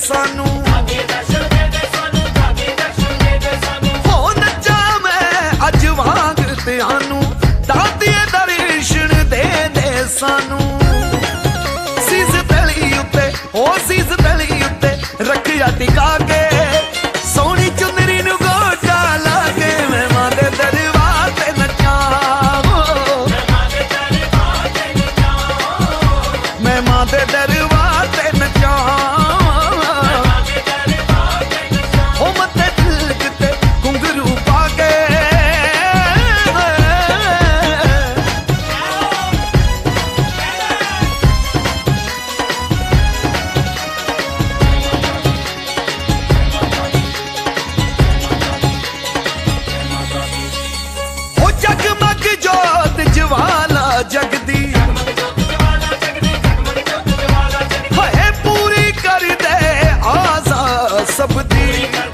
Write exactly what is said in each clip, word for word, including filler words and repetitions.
सानू, हो नचा मैं अज वांग त्यानू, दादी दर्शन दे दे सानू। सीस तली उत्ते ओ सीस तली उत्ते रखिया टिका के, सोहनी चुनरी नू गोटा ला के, मैं मां दे दरबार ते नचा, मैं मां दे दरबार ते नचा। ओ मत्थे तिलक ते घुंघरू पा के, ओ जगमग जोत ज्वाला जगदी, सबदी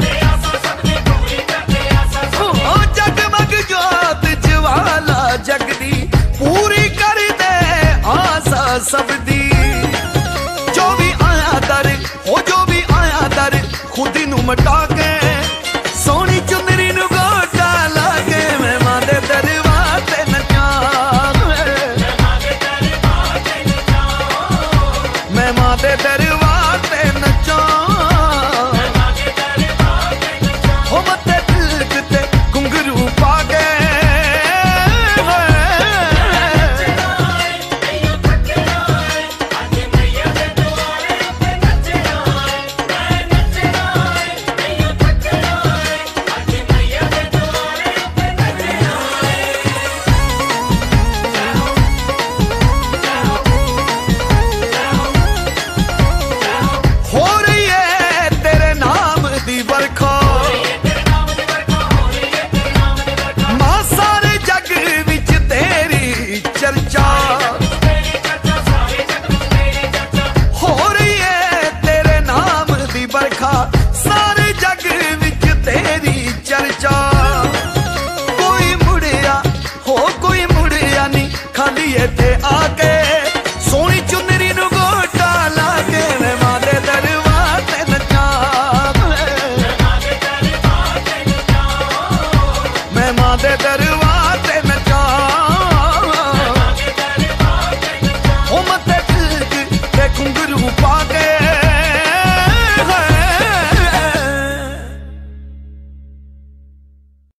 ओ जगमग जोत ज्वाला जगदी, पूरी कर दे आसा सबदी। जो भी आया दर हो, जो भी आया दर खुद नू मटा के, सोहनी चुनरी नू गोटा ला के, मैं मां दे दरबार ते नचा, मैं मां दे दरबार ते नचा। सारे जग विच तेरी चर्चा, कोई मुड़िया हो कोई मुड़िया नी खाली इत्थे आके, सोहनी चुनरी नू गोटा ला के, मैं मां दे दरबार ते नचा, मैं मां दे दरबार ते नचा। ओ मत्थे तिलक ते घुंघरू पा के,